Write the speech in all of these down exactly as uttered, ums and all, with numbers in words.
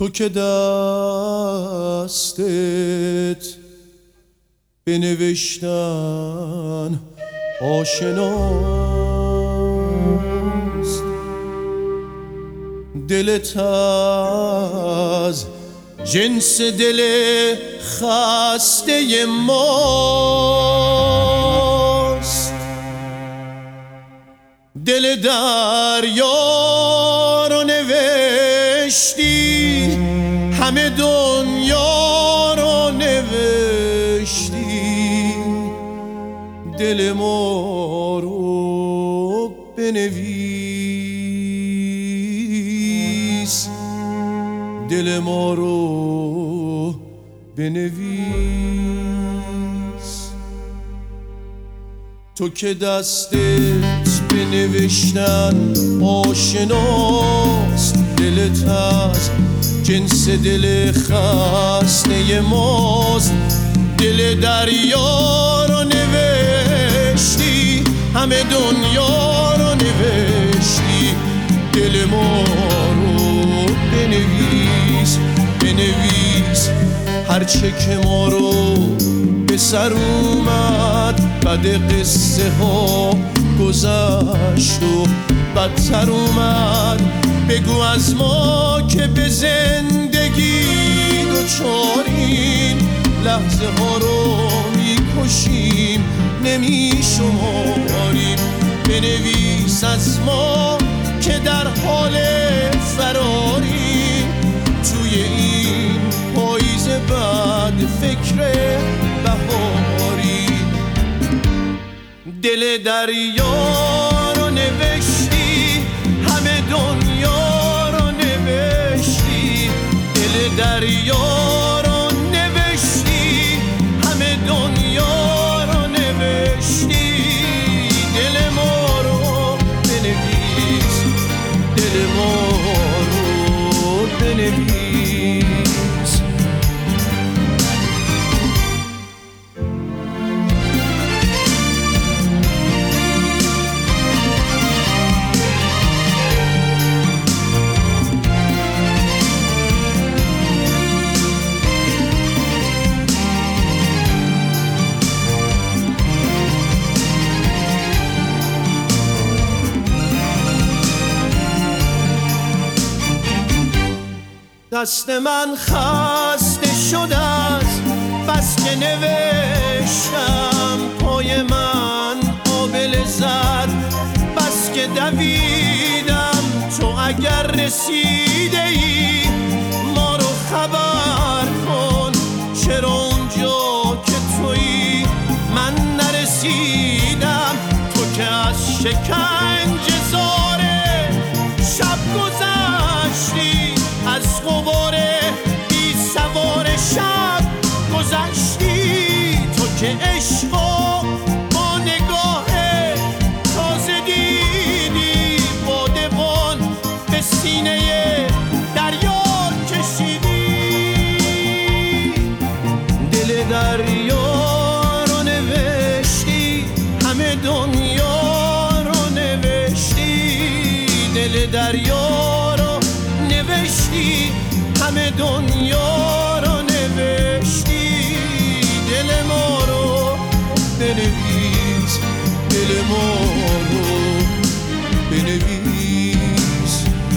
تو که دستت به نوشتن آشناست، دلت از جنس دل خسته ماست، دل دریا رو نوشتی، همه دنیا رو نوشتی، دل ما رو بنویس، دل ما رو بنویس. تو که دستت به نوشتن آشناست، دلت از جنس دل خسته ماست، دل دریا رو نوشتی، همه دنیا رو نوشتی، دل ما رو بنویس بنویس. هرچه که ما رو به سر اومد بعد قصه ها گذشت و بدتر اومد، بگو از ما که به زندگی دوچاریم، لحظه ها رو میکشیم نمیشماریم. بنویس از ما که در حال فراریم، توی این پاییز بعد فکر بهاری. دل دریا رو نوشتی، همه دنیا رو نوشتی، دل دریا رو نوشتی، همه دنیا رو نوشتی، دل ما رو بنویس، دل ما رو بنویس. دست من خسته شده است بس که نوشتم، پای من آبله زد بس که دویدم. تو اگر رسیده ای ما رو خبر کن، چرا اونجا که تویی من نرسیدم. تو که از شکنجه زاره شب گذشتی، از غبار بی سوار شب گذشتی. تو که عشقا با نگاه تازه دیدی، بادبان به سینه دریا کشیدی. دل دریا رو نوشتی، همه دنیا رو نوشتی، دل دریا رو نوشتی، همه دنیا رو نوشتی، دل ما رو بنویس، دل ما رو بنویس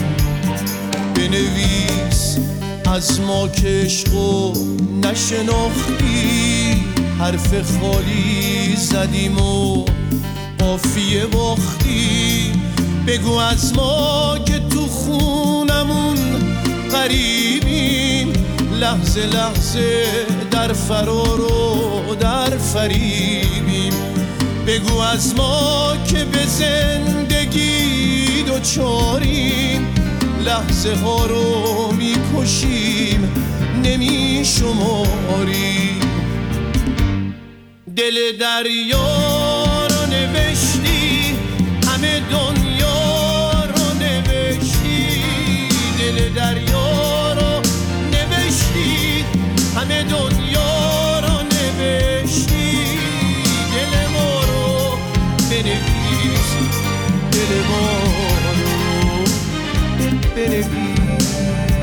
بنویس. از ما که عشقو نشناختی، حرف خالی زدیم و قافیه باختی. بگو از ما که تو خونمون غریبیم، لحظه لحظه در فرار و در فریبیم. بگو از ما که به زندگی دوچاریم، لحظه ها رو میکشیم نمیشماریم. دل دریا رو نوشتی، همه دنیا رو نوشتی، دل دریا رو نوشتی، همه دنیا رو نوشتی، دل ما رو بنویس، دل ما رو بنویس.